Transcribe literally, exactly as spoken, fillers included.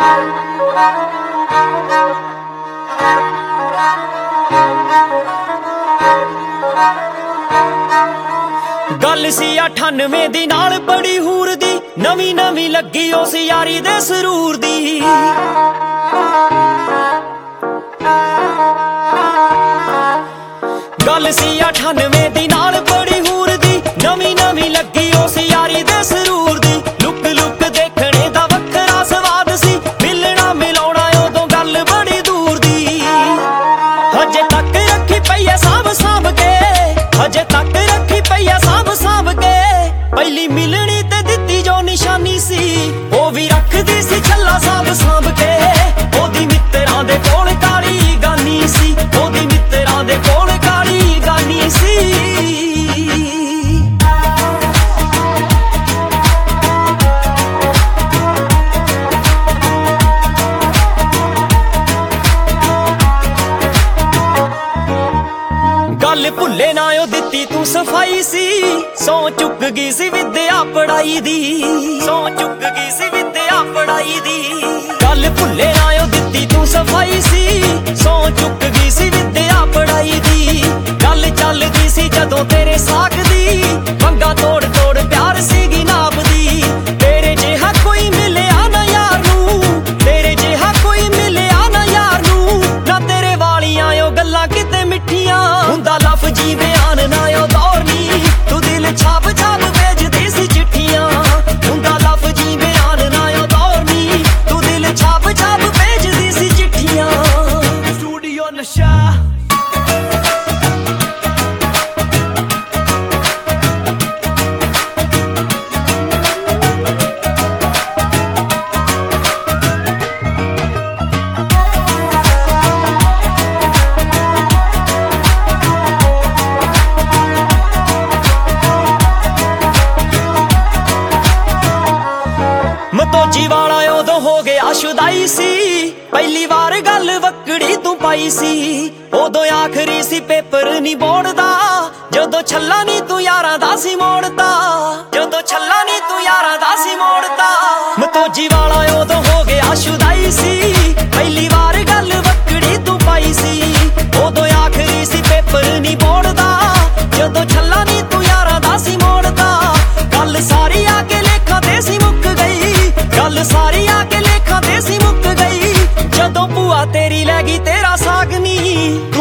गल सी अठानवे दी नाल बड़ी हूर दी, नवी नवी लगी उस यारी दे सरूर दी। गल सी अठानवे दी नाल बड़ी हूर दी, नवी नवी लगी उस यारी दे सरूर दी। लुक लुक देखने दा वखरा स्वाद सी, मिलना मिलाउणा उदों गल बड़ी दूर दी। हजे तक रखी पई ऐ सांभ सांभ के, हजे तक रखी पई ऐ सांभ सांभ के। पहली मिलनी ते दित्ती जो निशानी सी, ओ भी रखदी सी छल्ला सांभ सांभ के। ओदी मित्तरां दे कोल काली गानी सी, ओदी मित्तरां दे कोल काली गानी सी। गल भुल्ले ना ओ दित्ती तू सफाई सी, सौ चुक गई सी विद्या पढ़ाई दी, सौ चुक गई सी विद्या पढ़ाई दी। गल भुल्ले ना ओ दित्ती तू सफाई सी, सौ चुक गई सी विद्या पढ़ाई दी। गल चलदी सी जदों तेरे साक दी, पंगा तोड़ तोड़ प्यार सीगी नापदी। तेरे जिहा कोई मिलिया ना यार नू, तेरे जिहा कोई मिलिया ना यार नू। ना तेरे वालियां ओ गल्लां किते मिठियां, हुंदा लफ्जी बयान ना ओ दौर नी। तू दिल छाप छाप भेजदी सी चिट्ठियां, हुंदा लफ्जी बयान ना ओ दौर नी। तू दिल छाप छाप भेजदी सी चिट्ठियां। स्टूडियो नशा मतोजी वाला उदों हो गया शुदाई सी, पहली बार गल वक्कड़ी तू पाई सी। उदों आखरी सी पेपर नी बोर्ड दा, जदों छल्ला नी तू यारां दा सी मोड़ता, जदों छल्ला नी तू यारां दा सी मोड़ता। मतोजी वाला उदों हो गया शुदाई सी, पहली बार गल वक्कड़ी तू पाई सी। उदों आखरी सी पेपर नी बोर्ड दा, जदों छल्ला नी तू यारां दा सी मोड़ता। गल सारी आके लेखां ते सी मुक गई, गल सारी आके लेखां ते सी मुक गई। जदों भूआ तेरी लै गई तेरा साग नी,